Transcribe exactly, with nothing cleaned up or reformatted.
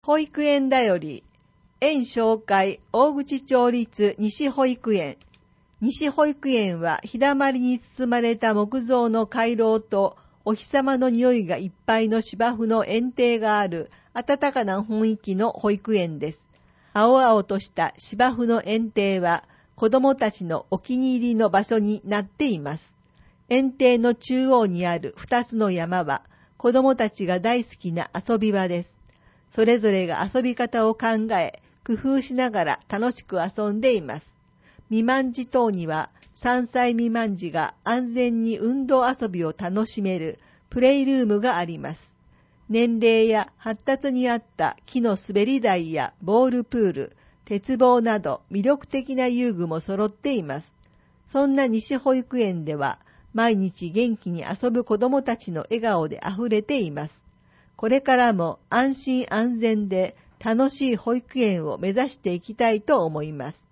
保育園だより、園紹介大口町立西保育園。西保育園は日だまりに包まれた木造の回廊とお日様の匂いがいっぱいの芝生の園庭がある暖かな雰囲気の保育園です。青々とした芝生の園庭は子供たちのお気に入りの場所になっています。園庭の中央にある二つの山は子供たちが大好きな遊び場です。それぞれが遊び方を考え、工夫しながら楽しく遊んでいます。未満児等にはさんさい未満児が安全に運動遊びを楽しめるプレイルームがあります。年齢や発達に合った木の滑り台やボールプール、鉄棒など魅力的な遊具も揃っています。そんな西保育園では毎日元気に遊ぶ子どもたちの笑顔であふれています。これからも安心安全で楽しい保育園を目指していきたいと思います。